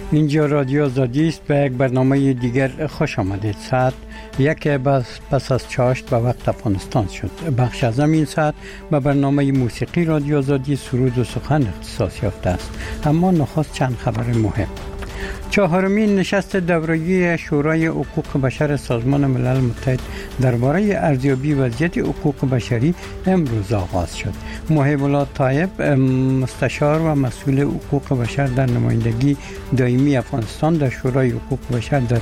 اینجا رادیو آزادی است. به یک برنامه دیگر خوش آمدید. ساعت یک پس از چاشت به وقت افغانستان شد. بخش از این ساعت به برنامه موسیقی رادیو آزادی سرود و سخن اختصاص یافته است. اما نخست چند خبر مهم. چهارمین نشست دوره‌ای شورای حقوق بشر سازمان ملل متحد درباره ارزیابی وضعیت حقوق بشری امروز آغاز شد. محب الله طایب، مستشار و مسئول حقوق بشر در نمایندگی دائمی افغانستان در شورای حقوق بشر در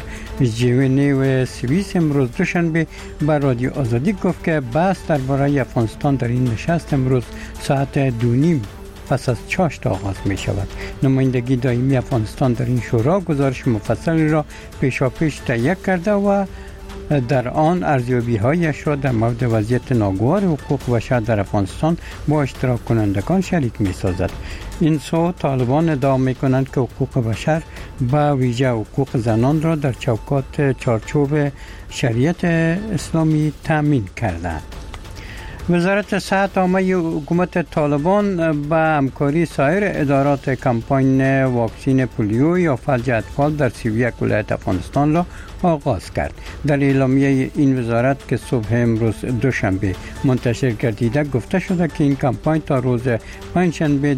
ژنو سوئیس، امروز دوشنبه به رادیو آزادی گفت که بحث درباره افغانستان در این نشست امروز ساعت 2:30 پس از چاشت آغاز می شود. نمایندگی دائمی افغانستان در این شورا گزارش مفصلی را پیشاپیش تهیه کرده و در آن ارزیابی هایش را در مورد وضعیت ناگوار حقوق بشر در افغانستان با اشتراک کنندگان شریک می سازد. این سو طالبان ادعا می کنند که حقوق بشر به ویژه حقوق زنان را در چارچوب شریعت اسلامی تامین کردند. وزارت صحت عامه حکومت طالبان به همکاری سایر ادارات کمپاین واکسین پولیو یا فلج اطفال در 31 ولایت افغانستان را آغاز کرد. در اعلامیه این وزارت که صبح امروز دوشنبه منتشر گردیده گفته شده که این کمپاین تا روز پنجشنبه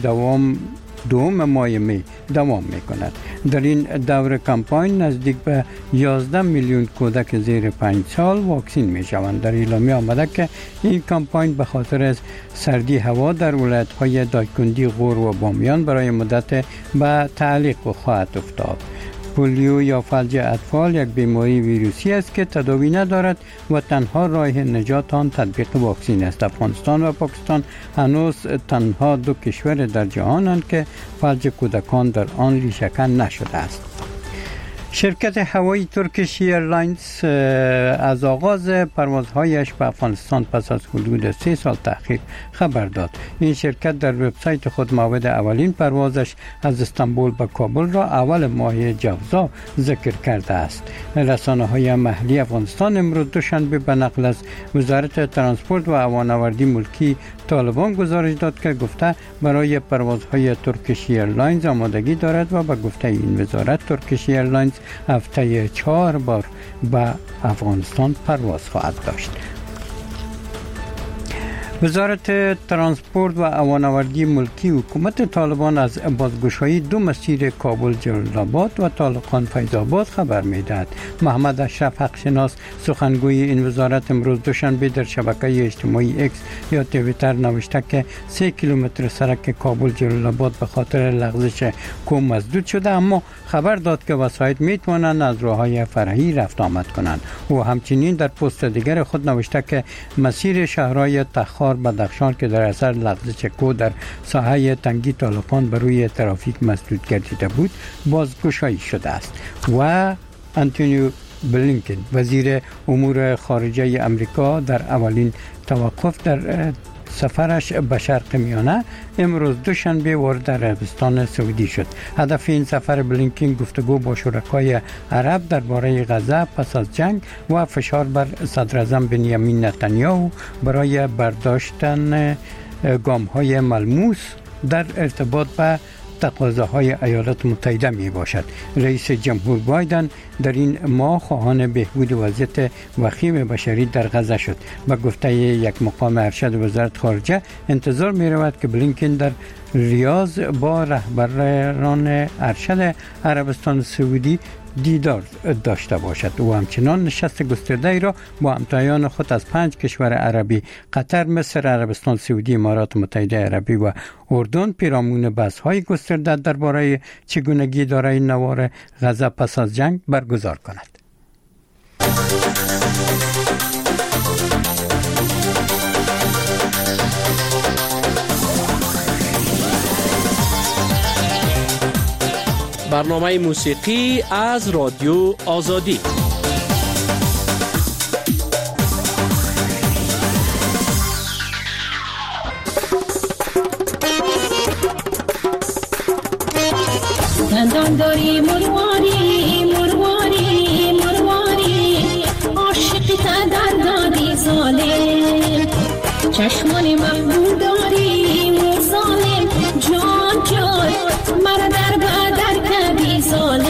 دوم ماه می دوام می کند. در این دور کمپاین نزدیک به 11 میلیون کودک زیر 5 سال واکسین می شوند. در اعلامیه آمده که این کمپاین به خاطر از سردی هوا در ولایت های دایکنڈی، غور و بامیان برای مدت به تعلیق خواهد افتاد. پولیو یا فلج اطفال یک بیماری ویروسی است که تداوی ندارد و تنها راه نجات آن تطبیق واکسین است. افغانستان و پاکستان هنوز تنها دو کشور در جهانند که فلج کودکان در آن ریشه‌کن نشده است. شرکت هوایی ترکیش ایرلاینز از آغاز پروازهایش به افغانستان پس از حدود 3 سال تأخیر خبر داد. این شرکت در وبسایت خود موعد اولین پروازش از استانبول به کابل را اول ماه جوزا ذکر کرده است. رسانه‌های محلی افغانستان امروز دوشنبه به نقل از وزارت ترانسپورت و هوانوردی ملکی طالبان گزارش داد که گفته برای پروازهای ترکیش ایرلاینز آمادگی دارد و به گفته این وزارت ترکیش ایرلاینز هفته 4 بار به افغانستان پرواز خواهد داشت. وزارت ترانسپورت و هوانوردی ملکی حکومت طالبان از بازگشایی 2 مسیر کابل جلال‌آباد و طالقان فیض‌آباد خبر می‌دهد. محمد اشرف حقشناس سخنگوی این وزارت امروز دوشنبه در شبکه اجتماعی اکس یا توییتر نوشته که 3 کیلومتر سرک کابل جلال‌آباد به خاطر لغزش کوم مسدود شده، اما خبر داد که وسایط می‌توانند از راه‌های فرعی رفت آمد کنند. او همچنین در پست دیگر خود نوشته که مسیر شهرهای تخار بدخشان که در اثر لغزش کو در ساحه تنگی طالقان بر روی ترافیک مسدود گردیده بود بازگشایی شده است. و آنتونی بلینکن وزیر امور خارجه امریکا در اولین توقف در سفرش به شرق میانه امروز دوشنبه وارد عربستان سعودی شد. هدف این سفر بلینکن گفتگو با شرکای عرب درباره غزه پس از جنگ و فشار بر صدراعظم بنیامین نتانیاهو برای برداشتن گام‌های ملموس در ارتباط با تقاضاهای ایالات متحده می باشد. رئیس جمهور بایدن در این ماه خواهان بهبود وضعیت وخیم بشری در غزه شد. به گفته یک مقام ارشد وزارت خارجه انتظار می رود که بلینکن در ریاض با رهبران ارشد عربستان سعودی دیدار داشته باشد. او همچنان نشست گسترده‌ای را با همتایان خود از 5 کشور عربی قطر، مصر، عربستان سعودی، امارات متحده عربی و اردن پیرامون بحث‌های گسترده درباره چگونگی دارای نوار غزه پس از جنگ برگزار کند. برنامه موسیقی از رادیو آزادی. دندان داری مرواری مرواری مرواری، عاشقی تا دردادی ظالم، چشمان محبوب داری مو ظالم، جان جان مرا در بدر کردی ظالم.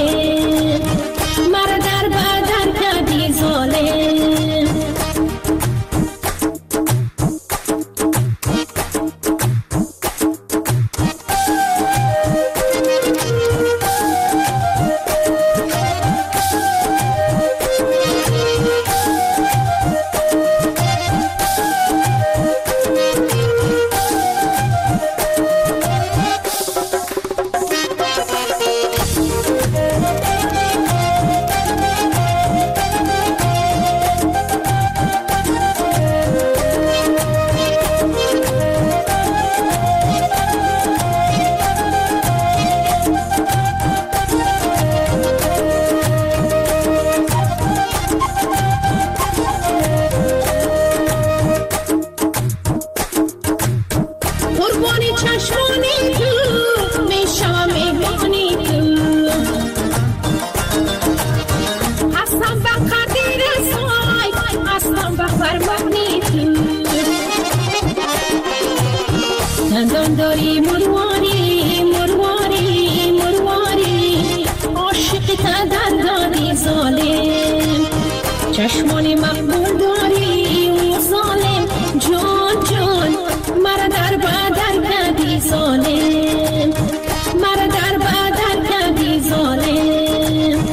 چشمانی مقبول داری و ظالم جان جان مرا در بدر کردی ظالم مرا در بدر کردی ظالم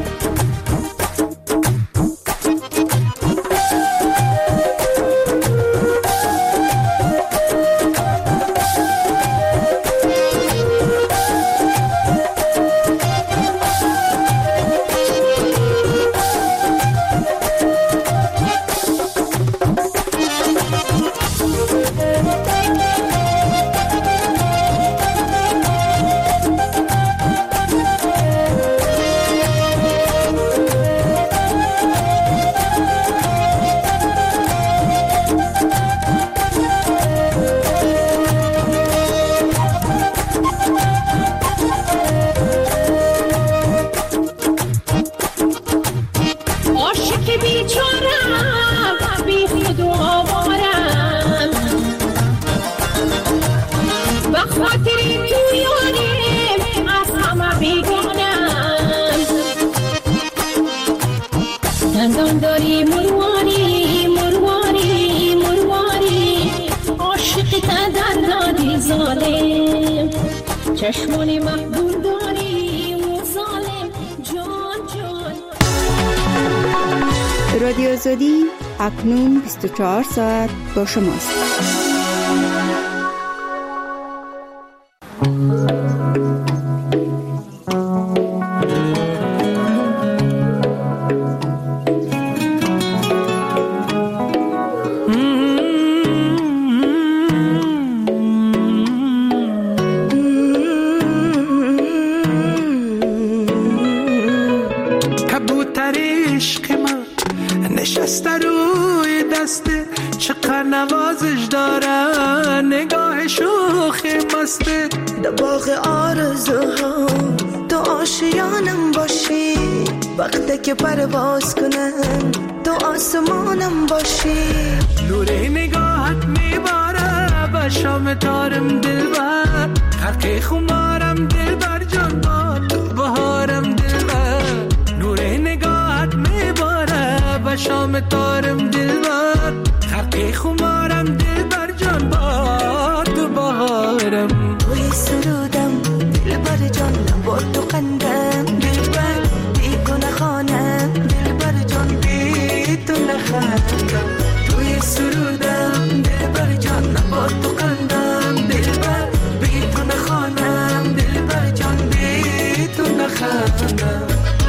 دندان داری مرواری مرواری مرواری عاشق تا دادی ظالم چشمانی مقبول داری و ظالم جان جان. رادیو آزادی اکنون 24 ساعت با شماست. نوازش دارن نگاه شوخی مسته در باغ آرزوها تو آشیانم باشی وقتی که پرواز کنم تو آسمانم باشی نور نگاهت میباره به شام تارم دلبر خرق خمارم دلبر جان با تو بهارم دلبر نور نگاهت میباره به شام تارم دلبر خرق خمارم دلبر جان با تو بهارم توی سرودم دلبر جان با تو قندم دلبر بی نخانم دلبر جان بی تو نخندم توی سرودم دلبر جان با تو قندم دلبر بی تو نخانم دلبر جان بی تو نخندم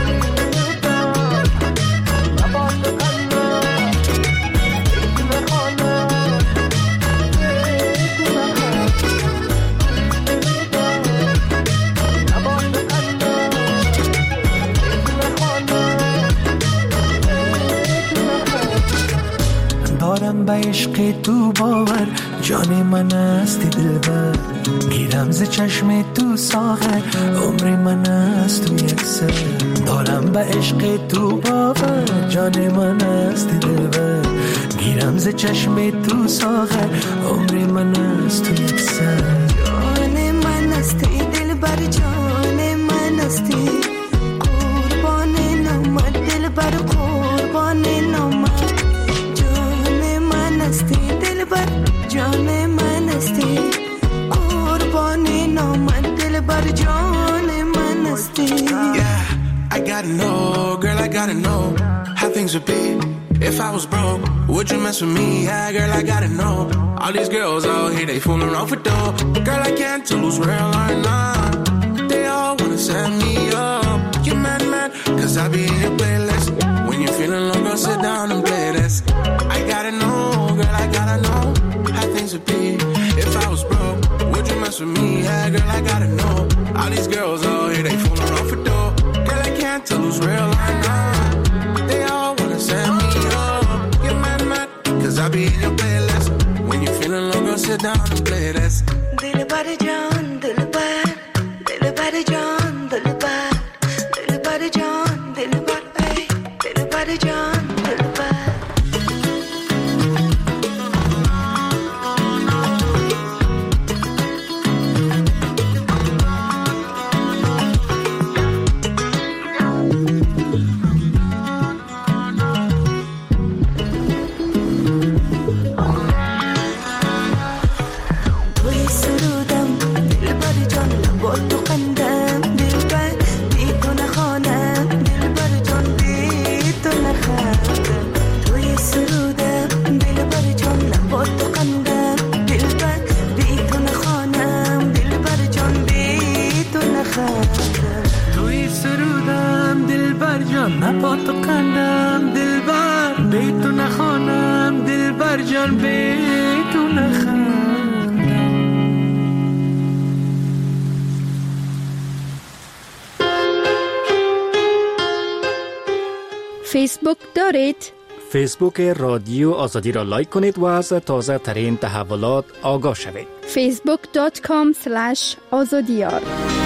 دارم به عشق تو باور جان من هستی دلبر گیرم ز چشم تو ساغر عمر من هست تو یک سر دارم به عشق تو باور جان من هستی دلبر گیرم ز چشم تو ساغر عمر من هست تو یک سر جان من هستی دلبر جان من هستی قربان نامت دلبر قربان نامت دلبر جان من هستی قربان نامت دلبر جان من هستی. Yeah, I gotta know, girl, I gotta know how things would be if I was broke. Would you mess with me? Yeah, girl, I gotta know. All these girls out here, they fooling off with dough. Girl, I can't tell who's real or not. They all wanna set me up. You mad, cause I be in your playlist. When you're feeling low, girl, sit down and play this. I gotta know, girl, I gotta know how things would be if I was broke. Would you mess with me? Yeah, girl, I gotta know. All these girls out here, they fooling off for dough. Girl, I can't tell who's real or not. They all wanna set me up. Get mad, cause I be in your playlist. When you're feeling low, girl, sit down and play this. Dilbar jaan, dilbar, dilbar jaan, dilbar, dilbar jaan, dilbar, ay, dilbar jaan, dilbar. بدون خندم. فیسبوک دارید؟ فیسبوک رادیو آزادی را لایک کنید و از تازه ترین تحولات آگاه شوید. facebook.com/azadiyar.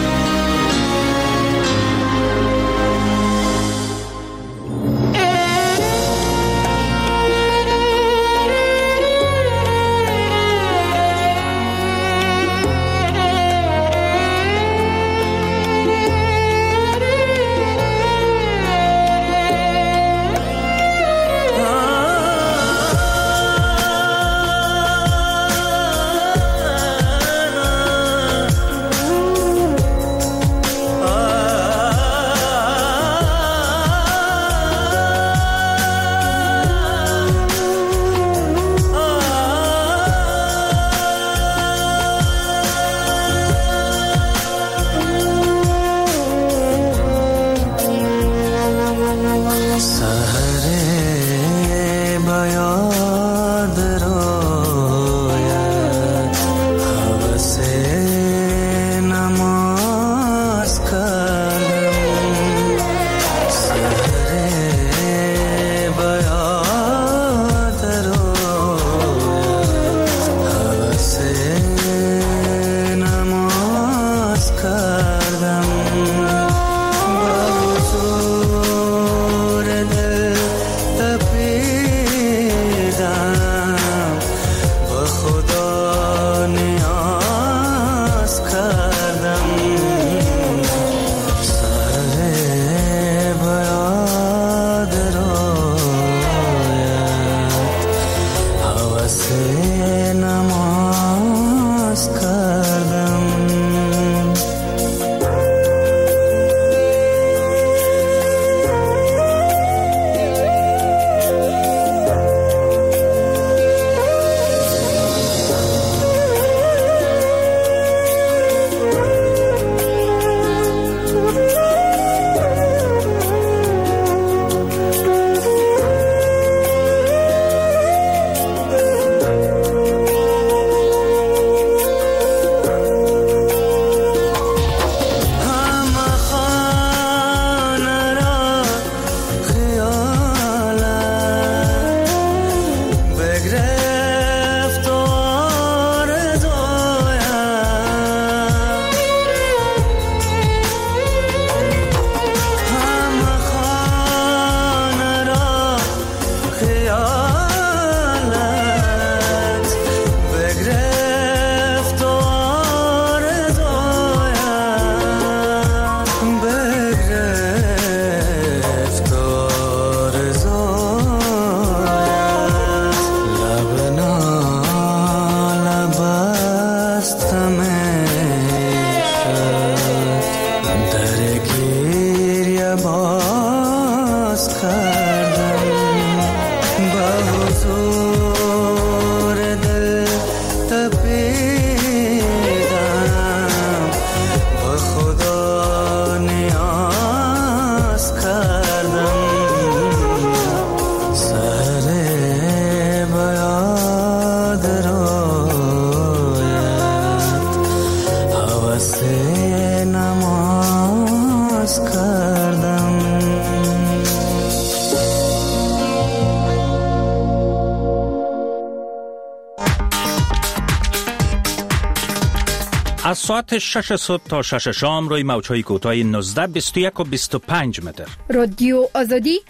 از ساعت 6 صبح تا 6 شام روی موج‌های کوتاه 19 21 و 25 متر. رادیو آزادی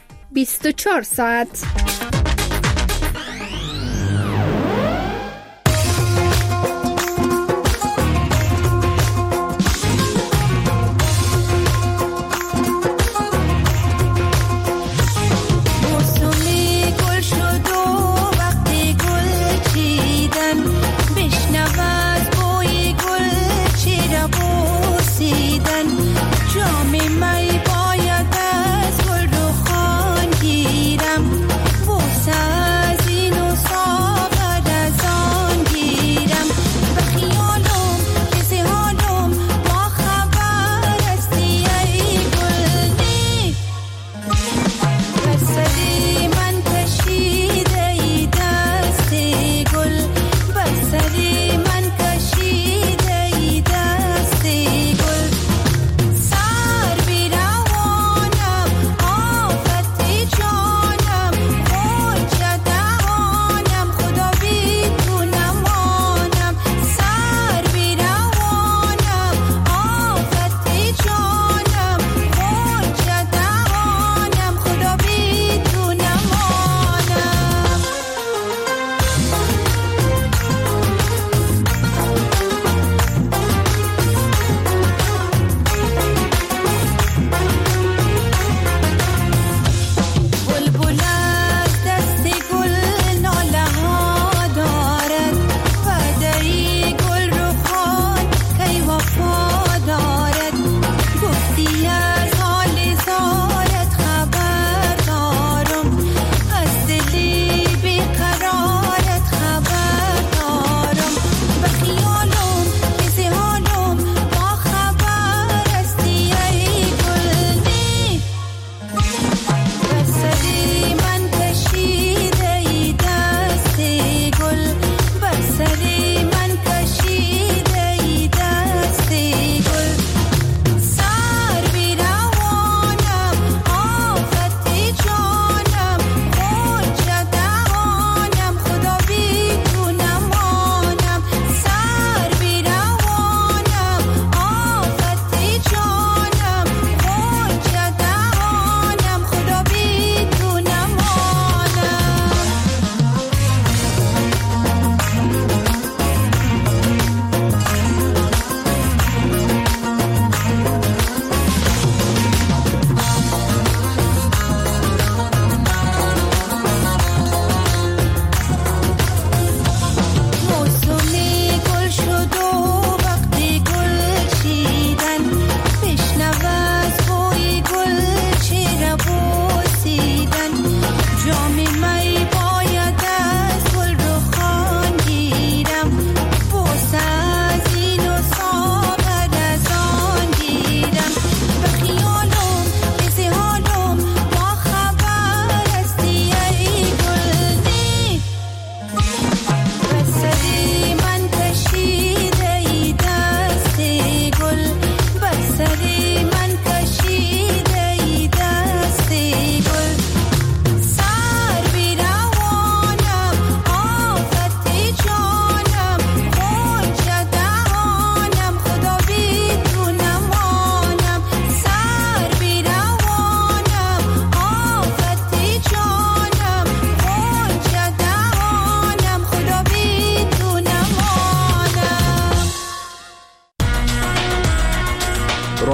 24 ساعت. جام می باید از گل رو خان گیرم.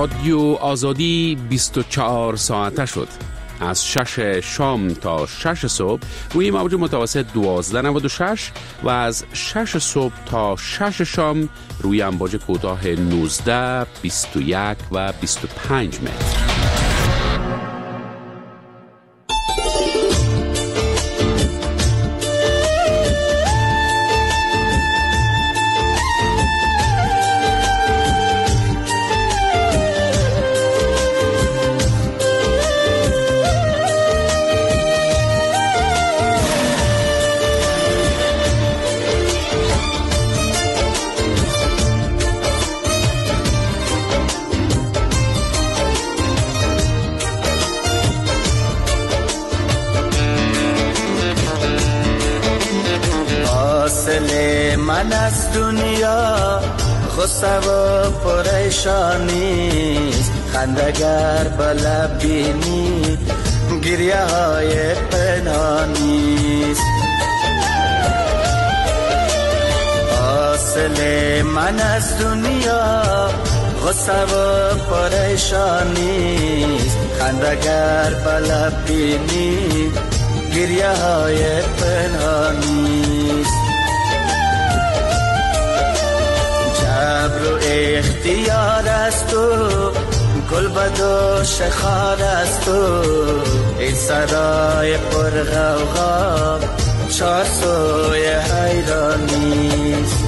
رادیو آزادی 24 ساعته شد. از 6 شام تا 6 صبح روی موج متوسط 1296 و از 6 صبح تا 6 شام روی امواج کوتاه 19، 21 و 25 متر. من از دنیا غصه و پریشانیست، خندگر بلب بینی گریه های پنهانیست. حاصل من از دنیا غصه و پریشانیست، خندگر بلب بینی گریه های پنهانیست. صبر و اختیار است تو، گل بدو شخار است تو، این سرای پر غوغا چار سوی حیرانیست.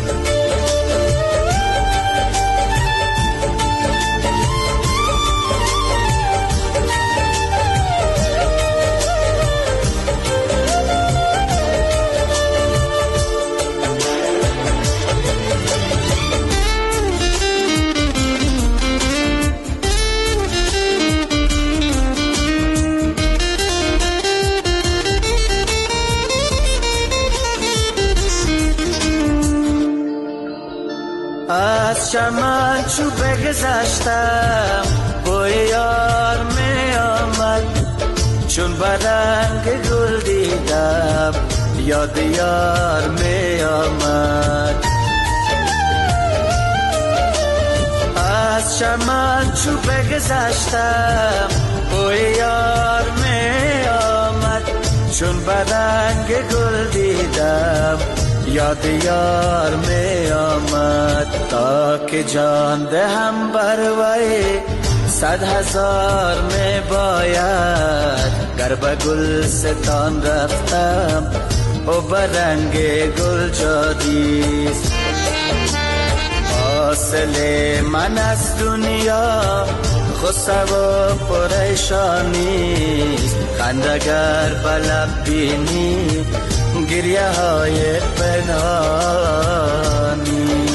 از چمن چو بگذشتم بوی یار می آمد، چون برنگ گل دیدم یاد یار می آمد. از چمن چو بگذشتم بوی یار می آمد، چون برنگ گل دیدم یاد یار می آمد. تا که جان دهم بر وی 100,000 می باید، گر به گلستان رفتم و برنگ گل جادیست. حاصل من از دنیا غصه و پریشانیست، خندگر بلب بینی گریه های پنهانی.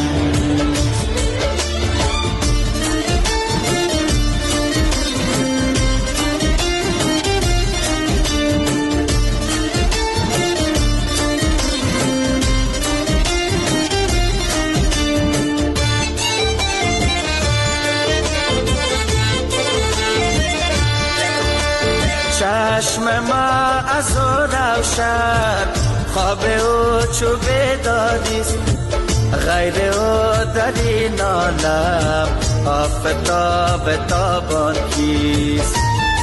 چشم ما از او روشن، خواب او چو بیداریست، غیر او در این عالم آفتاب تابان کیست.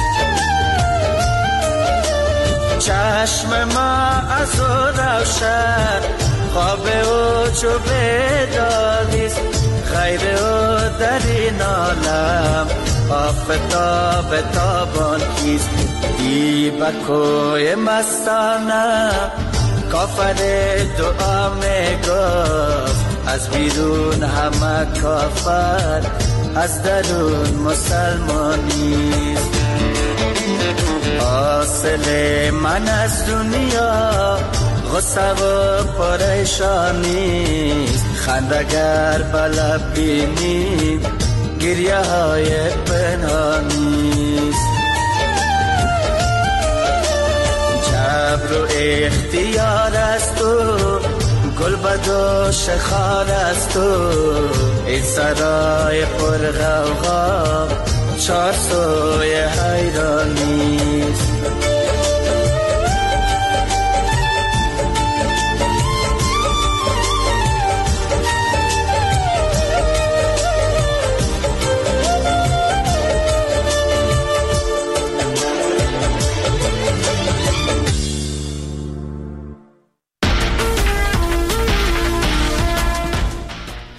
چشم ما از او روشن، خواب او چو بیداریست، غیر او در این عالم آفتاب تابان کیست. دی بکوی مستانه کافر دعا می گفت، از بیرون همه کافر از درون مسلمانیست. حاصل من از دنیا غصه و پریشانیست، خندگر بلب بینی گریه های پنهانیست. صبر و اختیار است تو، گل بدو شخار است تو، این سرای پر غوغا چار سوی حیرانیست.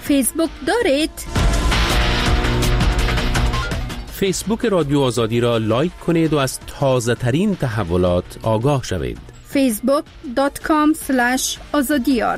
فیسبوک دارید؟ فیسبوک رادیو آزادی را لایک کنید و از تازه ترین تحولات آگاه شوید. facebook.com/azadiyar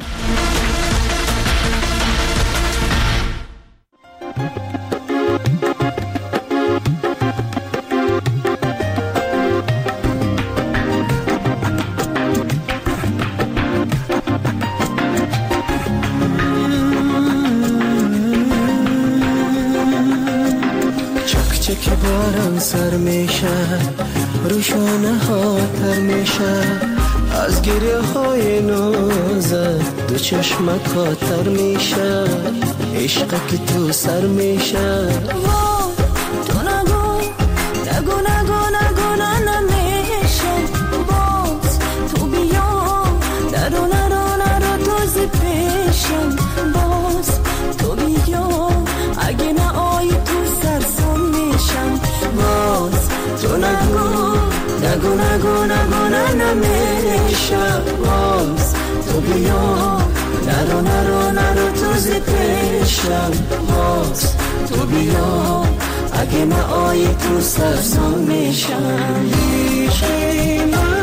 که باران سر میشه روشانه ها تر میشه از گریه های نازت دو چشمک ها تر میشه عشق که تو سر میشه تو نگو نگو نگو نگو نمیشه باز تو بیا نرو نرو نرو توزی پیشم باز تو بیا اگه نه آی تو سرسان میشم باز تو نگو نگو نگو نگو نمیشه باز تو بیا نرو نرو نرو توزی پیشم باز تو بیا اگه نه آی تو سرسان میشم عشقی من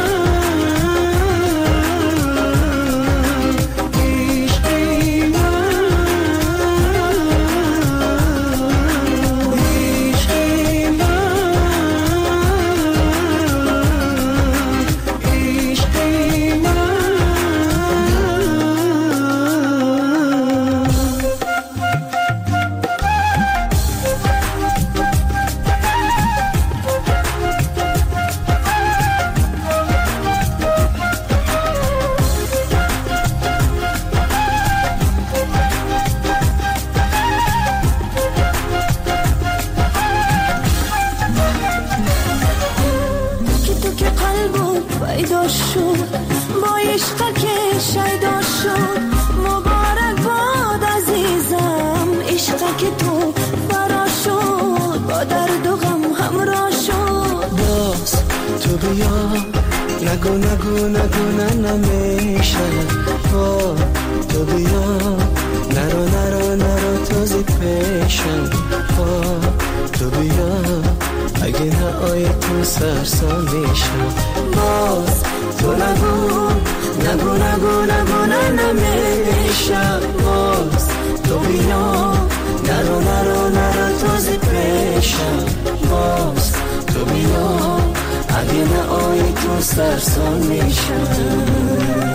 نگو نگو نگو نمیشه تو بیا نرو نرو نرو توزی پیشم تو بیا اگه نه آی تو سرسان میشم باز تو نگو نگو نگو نگو نمیشه باز تو بیا نرو نرو نرو توزی پیشم باز تو بیا اگه نه آی تو سرسان میشم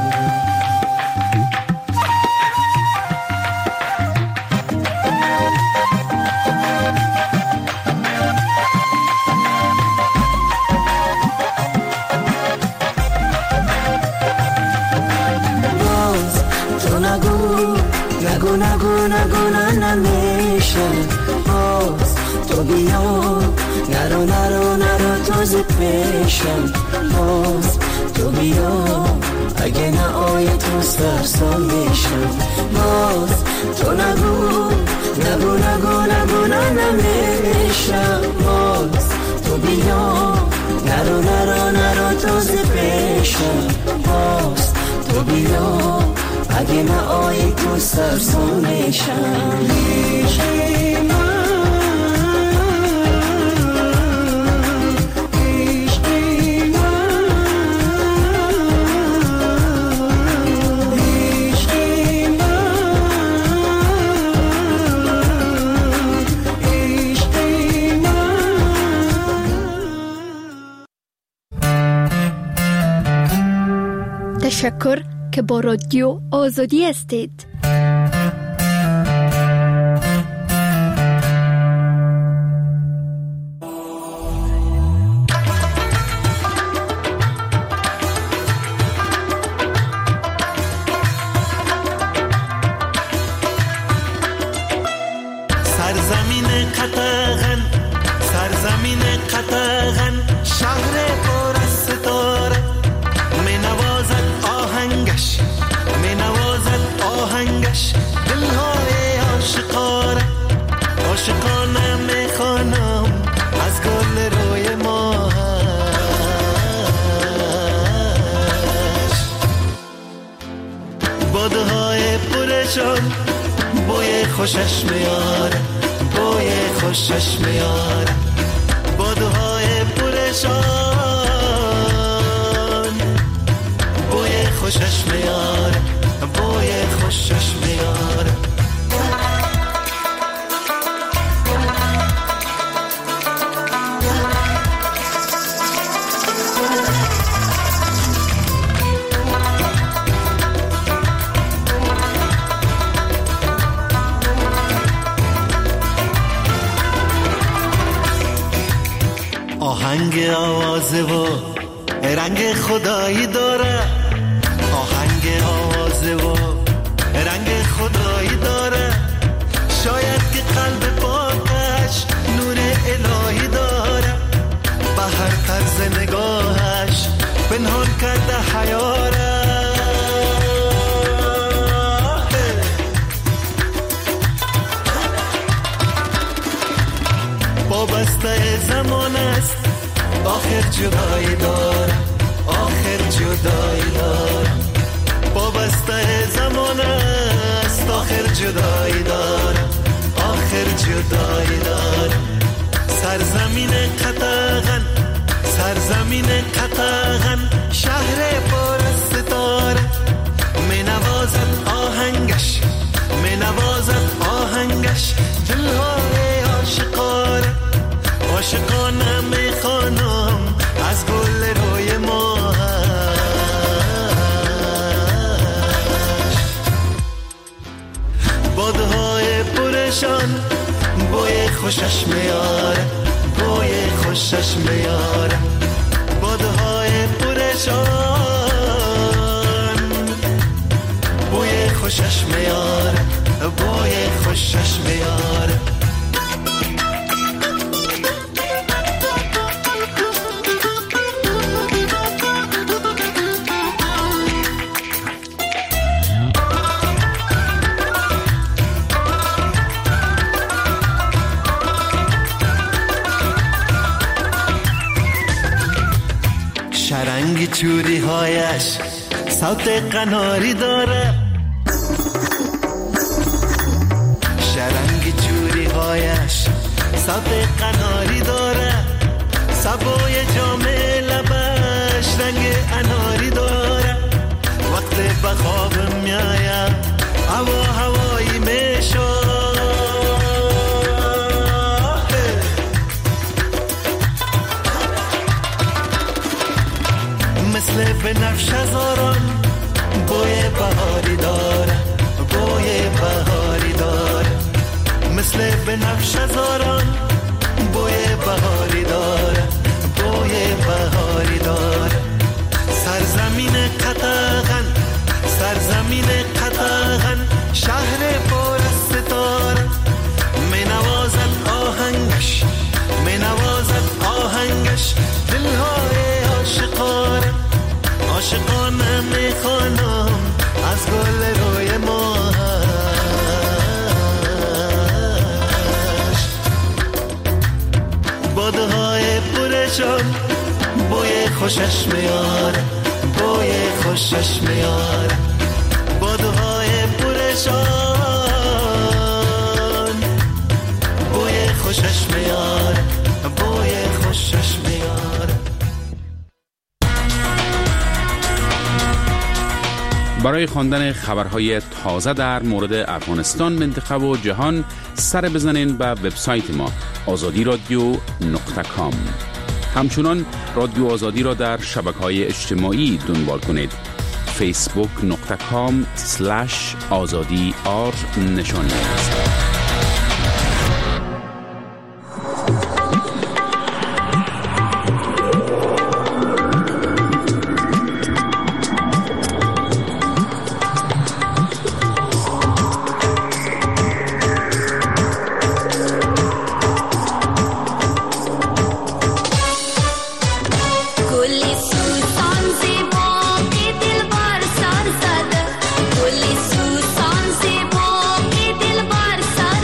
باز تو نگو نگو نگو نگو نمیشه باز تو بیا نرو نرو نرو توزی پیشم باز تو بیا اگه نه آی تو سرسان میشم باز تو نگو نگو نگو نگو نمیشه باز تو بیا نرو نرو نرو توزی پیشم باز تو بیا اگه نه آی تو سرسان میشم عشقی من تشکر که با رادیو آزادی هستید. سرزمین قطغن شهر پر از ستاره می نوازد آهنگش دلهای عاشقانه می خوانم از گل روی ماهش بادهای پرشان بوی خوشش میاره، بوی خوشش میاره، بادوهای پرشان، بوی خوشش میاره، بوی خوشش میاره. آهنگ آوازه و رنگ خدایی داره، آهنگ آوازه و رنگ خدایی داره، شاید که قلب پاکش نور الهی داره، به هر طرز نگاهش پنهان کرده حیاره. وابسته زمان است، آخر جدایی داره، آخر جدایی داره، وابسته زمان است، آخر جدایی داره، آخر جدایی داره. سرزمین قطغن، سرزمین قطغن، شهر پر از ستاره، می نوازد آهنگش، می نوازد آهنگش، دلهای عاشقانه، عاشقانه میخوانم از گل روی ماهش. بادهای پرشان بوی خوشش میاره، بوی خوشش میاره، بادهای پرشان بوی خوشش میاره، بوی خوشش میاره. شرنگ چوری هایش صوت قناری داره، شرنگ چوری هایش صوت قناری داره، سبوی جام لبش رنگ اناری داره، وقت به خواب میایم هوا هوایی میشه، مثل بنفش هزاران بوی بهاری داره، بوی بهاری داره، مثل بنفش هزاران بوی بهاری داره، بوی بهاری داره. سرزمین قطغن، سرزمین قطغن، شهر پر از ستاره، می نوازد آهنگش، می نوازد آهنگش، دلهای عاشقانه، عاشقانه میخوانم از گل روی ماهش. بادهای پرشان بوی خوشش میاره، بوی خوشش میاره، بادهای پرشان بوی خوشش میاره، بوی خوشش میاره. برای خواندن خبرهای تازه در مورد افغانستان، منطقه و جهان سر بزنین به وبسایت ما azadiradio.com. همچنان رادیو آزادی را در شبکه‌های اجتماعی دنبال کنید. facebook.com/azadi_r نشانی است. Suzan se bo ke dil bar sa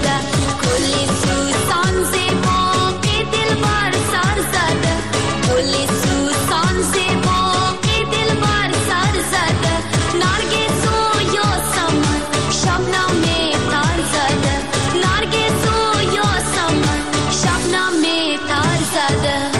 شده کلی سوسان زیبا که دل بر سر زده کلی سوسان زیبا که دل بر سر زده نرگس و یاسمن شبنم تر زده نرگس و یاسمن شبنم تر زده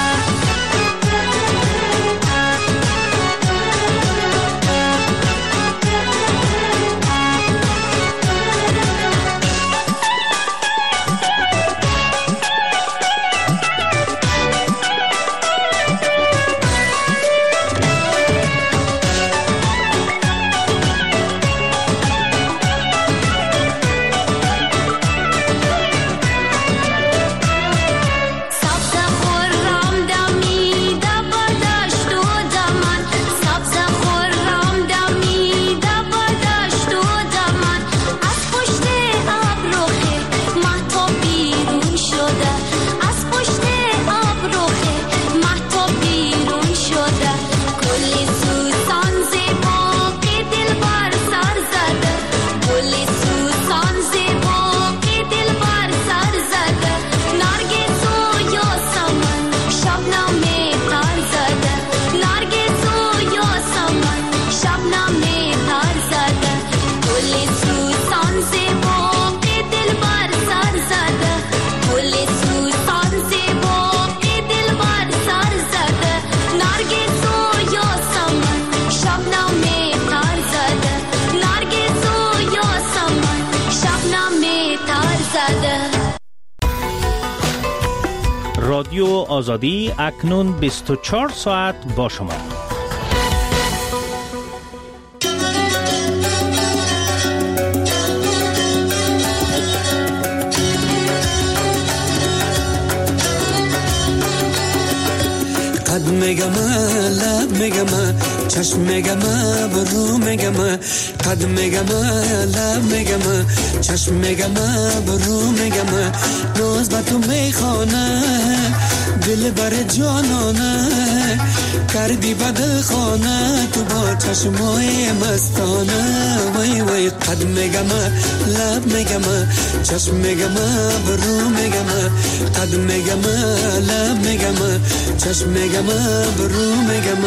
رادیو آزادی اکنون 24 ساعت با شما. قد میگم لب میگم چشم میگم برو میگم قد میگم لب میگم چشم میگم برو میگم روز با تو میخوانه دل بر جانانه کردی بدل خانه تو با چشمای مستانه وای وای قد میگم لب میگم چشم میگم برو میگم قد میگم لب میگم چشم میگم برو میگم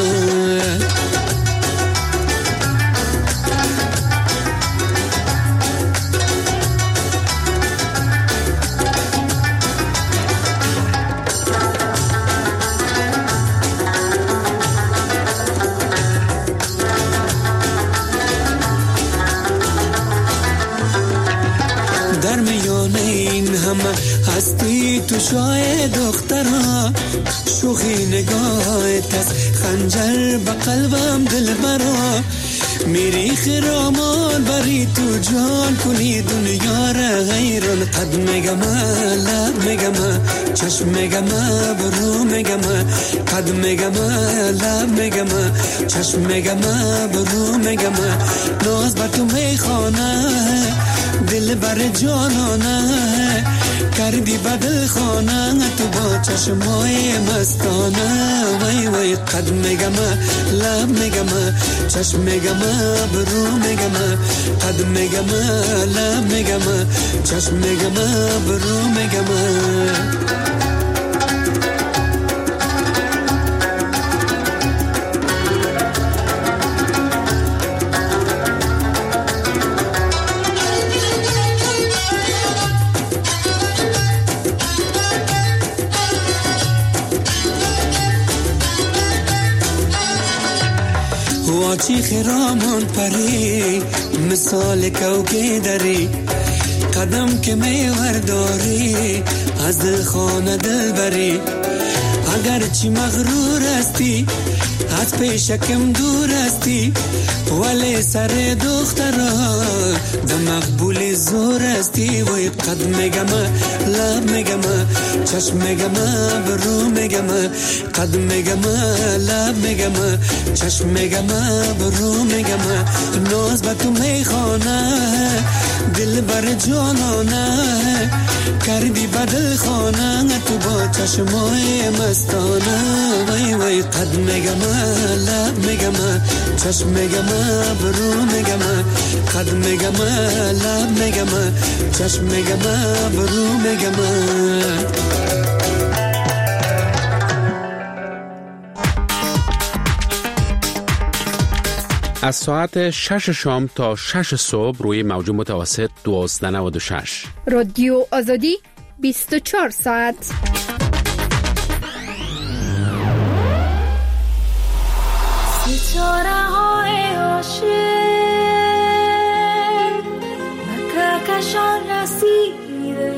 در میان این همه هستی تو شای دخترها شوخی نگاهت از خنجر به قلبم دل برا میری خرامان بری تو جان کنی دنیا را غیران قد میگم لب میگم چشم میگم برو میگم قد میگم لب میگم چشم میگم برو میگم ناز بر تو میخوانه دل بر جانانه کردی بدل خانه تو با چشمای مستانه وای وای قد میگم لب میگم چشم میگم برو میگم قد میگم لب میگم چشم میگم برو میگم واچی خرامان پری مثال کوکه داری قدم که میورداری از دل خانه دل بری اگر چی مغرور هستی از پیشکم دور هستی ولی سر دخترا ده مقبول زور هستی وی قد میگم لب میگم چشم میگم برو میگم قد میگم لب میگم چشم میگم برو میگم ناز با تو میخوانه دل بر جانانه کردی بدل خانه تو با چشمای مستانه وای وای قد میگم لب میگم چشم میگم برو میگم خد میگم لب میگم چشم میگم برو میگم. از ساعت 6 شام تا 6 صبح روی موج متوسط 1296 رادیو آزادی 24 ساعت. ستاره های عاشق به کهکشان رسیده،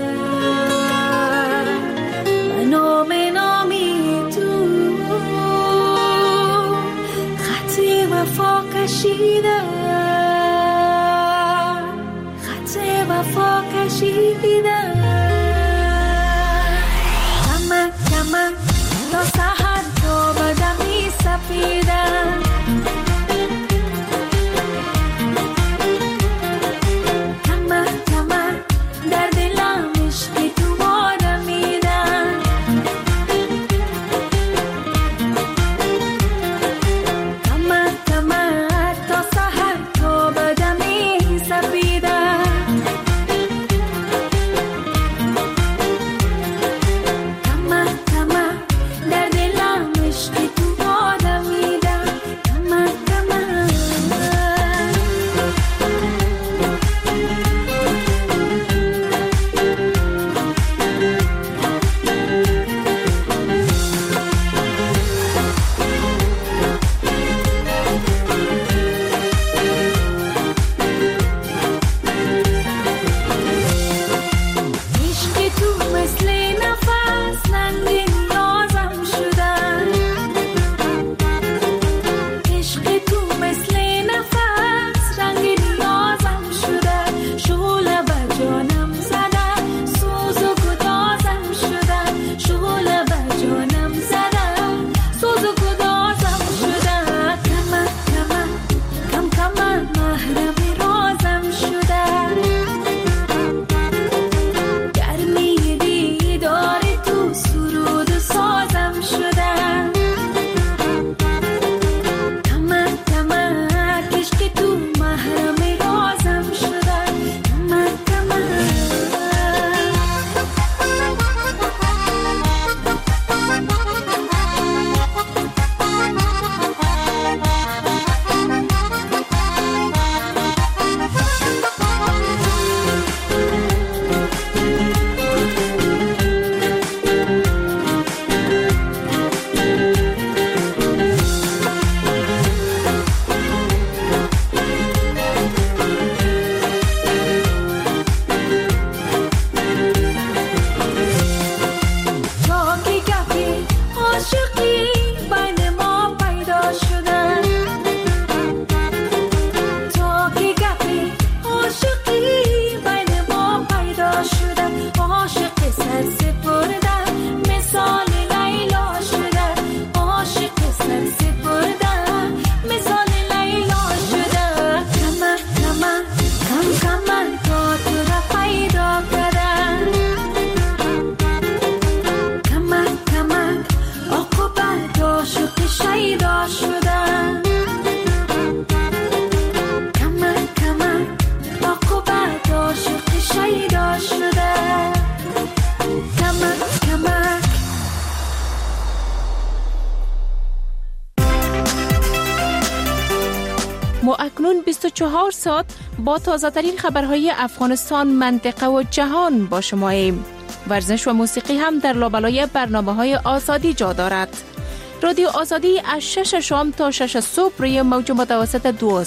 به نامی تو خط وفا کشیده، خط وفا کشیده. کمک کمک تا سحر تا بدمی سپیده، کمک کمک در دلم عشق تو بارمیده. کمک کمک تا سحر تا بدمی سپیده. ما اکنون 24 ساعت با تازه ترین خبرهای افغانستان، منطقه و جهان با شما ایم. ورزش و موسیقی هم در لابلای برنامه‌های آزادی جا دارد. رادیو آزادی از 6 شام تا 6 صبح روی موج متوسط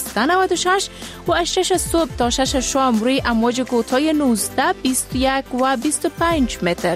1296 و از 6 صبح تا 6 شام روی امواج کوتاه 19، 21 و 25 متر.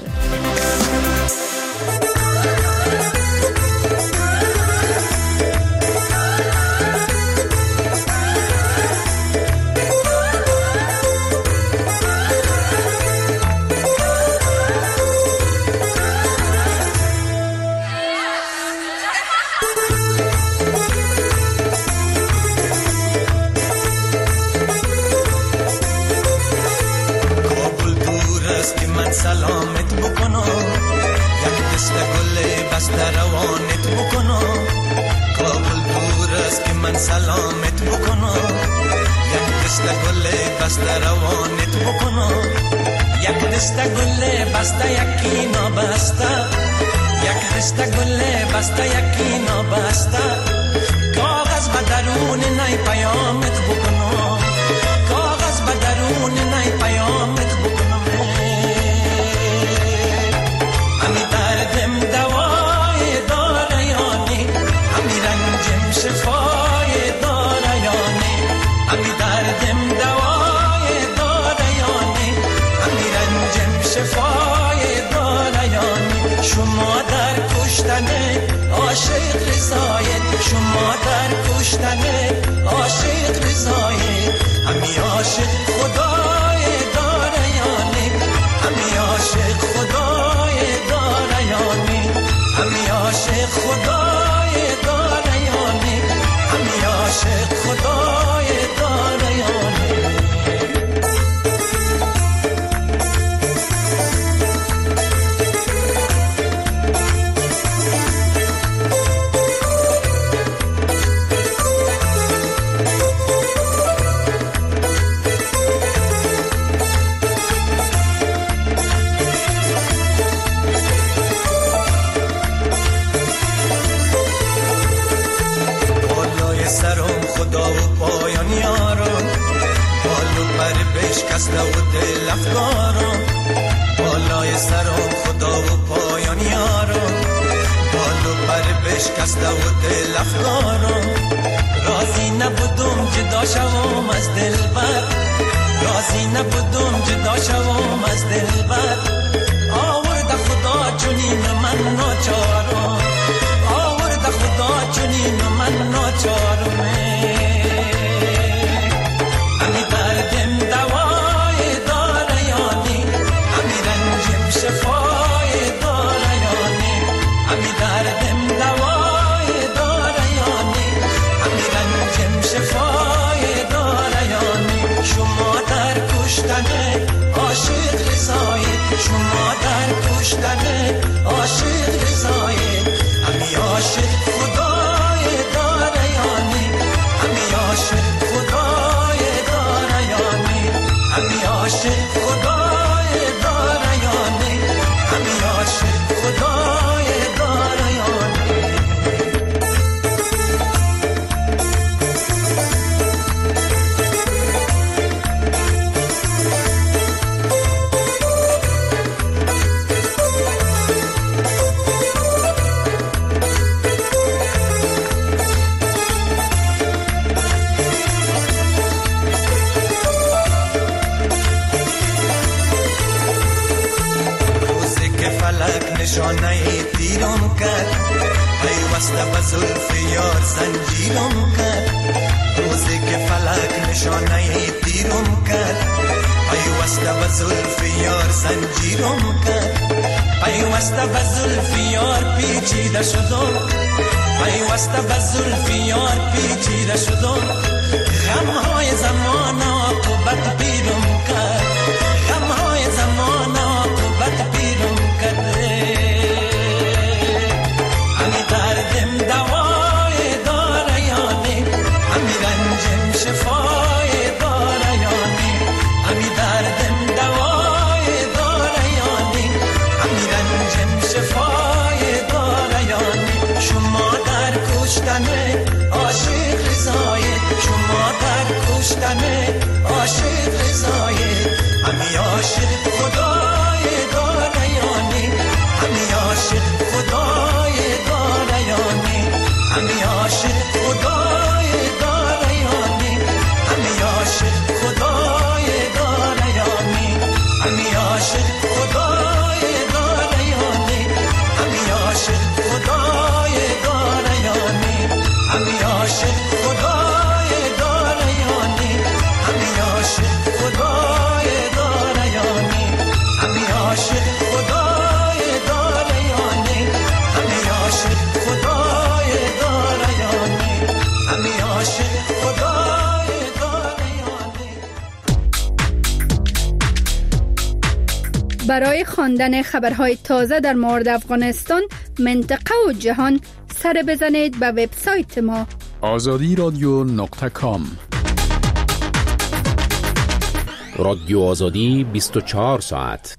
سلامت بکنم یک دست گل بسته روانت بکنم. کابل دور است که من سلامت بکنم یک دست دسته گل بسته روانت بکنم، یک دسته گل بسته یکی نابسته، یک دسته گل بسته یکی نابسته، کاغذ به درون نی پیامت بکنم، کاغذ به درون نی پیامت بکنم. همی دردم دوای داره یانی، همی رنجم شفای داره یانی، همی دردم دوای داره یانی، همی رنجم شفای داره یانی. شما در کشتن عاشق رضایت، شما در کشتن عاشق رضایت، همی عاشق خدای داره یانی، همی عاشق خدای داره یانی، همی عاشق خدای داره یانی، همی عاشق خدای داره یانی. خدا و پایان یارم، بالو پر بشکسته و دل افکارم، بالای سرم خدا و پایان یارم، بالو پر بشکسته و دل افکارم. راضی نبودم جدا شوم از دلبر، راضی نبودم جدا شوم از دلبر، آورد خدا چنین من ناچارم، آورد خدا چنین من ناچارم. همی دردم دوای داره یانی، همی رنجم شفای داره یانی، همی دردم دوای داره یانی، همی رنجم شفای داره یانی. شما در کشتن عاشق رضایت، شما در کشتن عاشق رضایت، همی عاشق خدای داره یانی، همی عاشق خدای داره یانی، همی عاشق خدای داره یانی، همی عاشق خدای داره یانی. نشانه تیرم کرد، پیوسته به زلف یار زنجیرم کرد، روزی که فلک نشانه تیرم کرد، پیوسته به زلف یار زنجیرم کرد، پیوسته به زلف یار پیچیده شدم، پیوسته به زلف یار پیچیده شدم. غمهای زمان عاقبت پیرم کرد، غمهای زمان عاقبت پیرم کرد. همی دردم دوای داره یانی، همی رنجم شفای داره یانی، همی دردم دوای داره یانی، همی رنجم شفای داره یانی. شما در کشتن عاشق رضایت، شما در کشتن عاشق رضایت، همی عاشق خدای داره یانی، همی عاشق خدای داره یانی، همی عاشق خدای داره یانی، همی عاشق خدای داره یانی، همی عاشق خدای داره یانی، همی عاشق خدای داره یانی، همی عاشق خدای داره یانی، همی عاشق خدای داره یانی، همی عاشق خدای داره یانی، همی عاشق خدای داره یانی، همی عاشق خدای داره یانی. برای خواندن خبرهای تازه در مورد افغانستان، منطقه و جهان سر بزنید به وبسایت ما azadiradyo.com. رادیو آزادی 24 ساعت.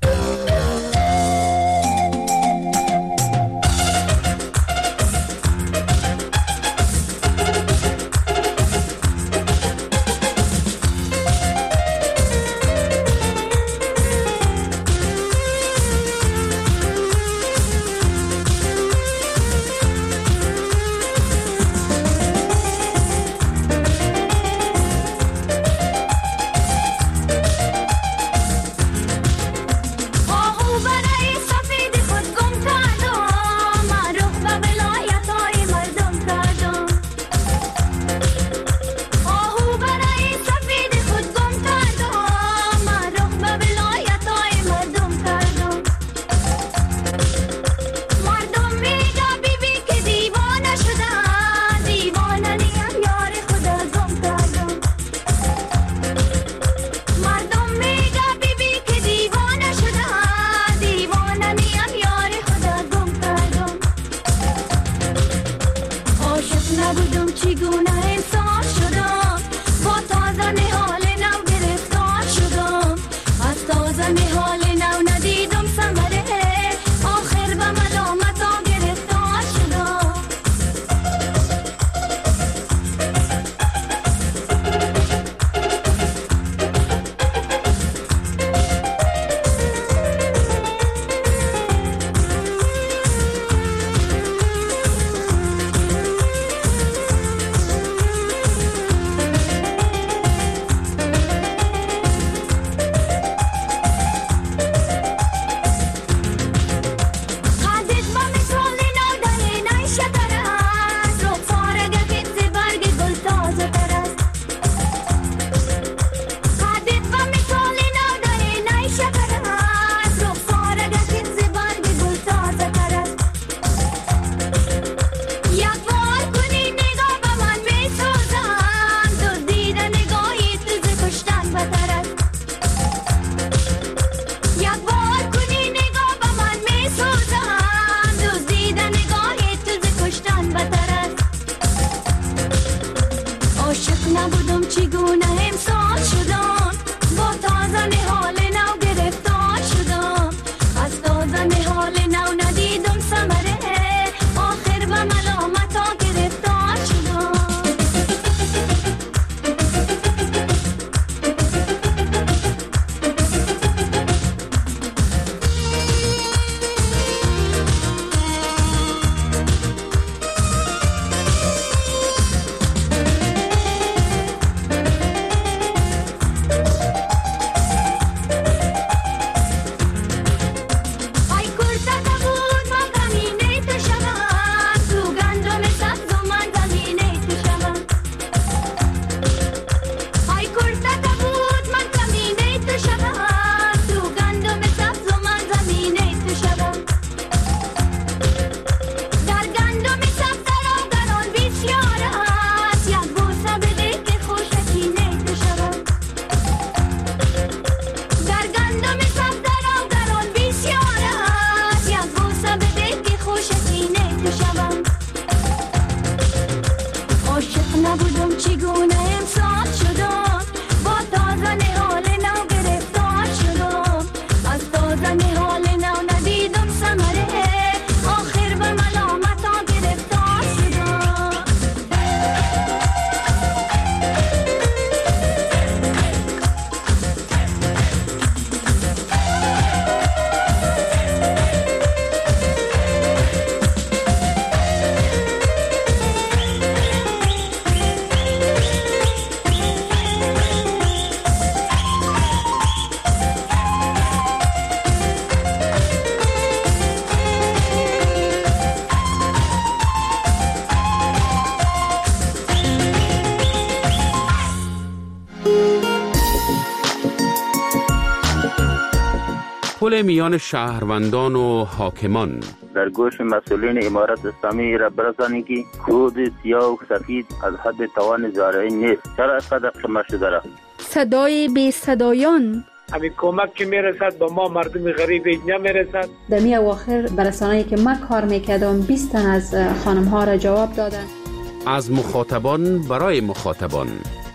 پل میان شهروندان و حاکمان. در گوش مسئولین امارت اسلامی را برسانید که کود سیاه و سفید از حد توان زارعی نیست. چرا اینقدر قمه شده را؟ صدای بی صدایان. همین کمک که میرسد به ما مردم غریب نمیرسد. در می اواخر برسانه‌ای که من کار میکردم 20 تن از خانم ها را جواب دادن. از مخاطبان برای مخاطبان.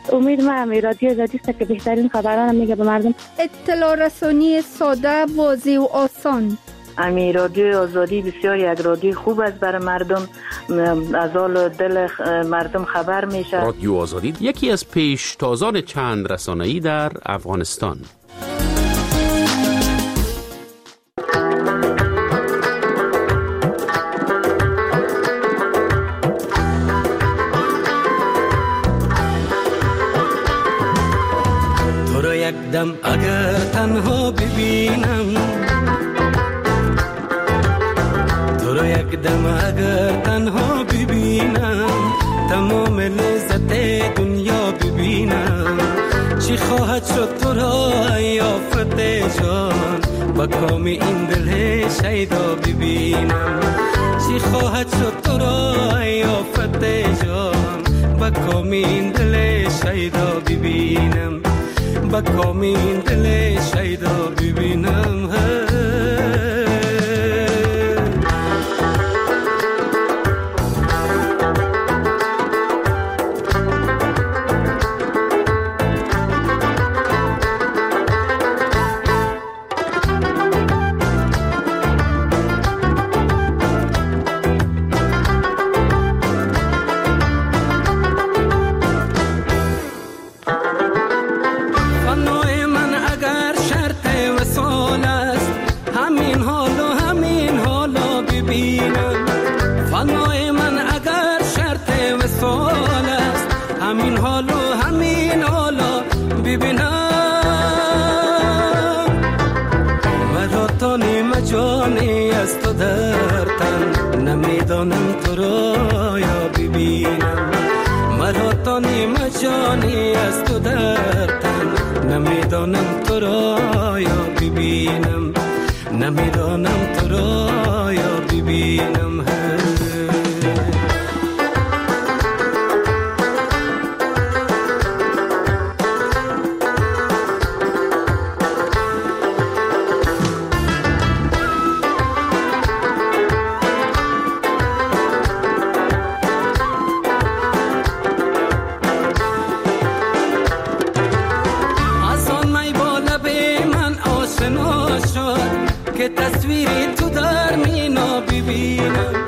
امید ما هم رادیو آزادی است که بهترین خبران میگه به مردم. اطلاع رسانی ساده، واضح و آسان. امی رادیو آزادی بسیار یک رادیو خوب است برای مردم، از حال دل مردم خبر میشه. رادیو آزادی یکی از پیشتازان چند رسانه‌ای در افغانستان. تو رو یک دم اگر تنها ببینم، تو رو یک دم اگر تنها ببینم، تمام لذت دنیا ببینم. چی خواهد شد تو را یافت جان، با کام این دل شیدا ببینم. چی خواهد شد تو را یافت جان، با کام این دل شیدا ببینم. با کام این دل شیدا ببینم. جانی از تو در تن، نمیدانم تو را یا ببینم. مرا تا نیم جانی از تو در تن، نمیدانم تو را یا ببینم. نمیدانم تو را یا ببینم. که تصویری تو در مینا ببینم.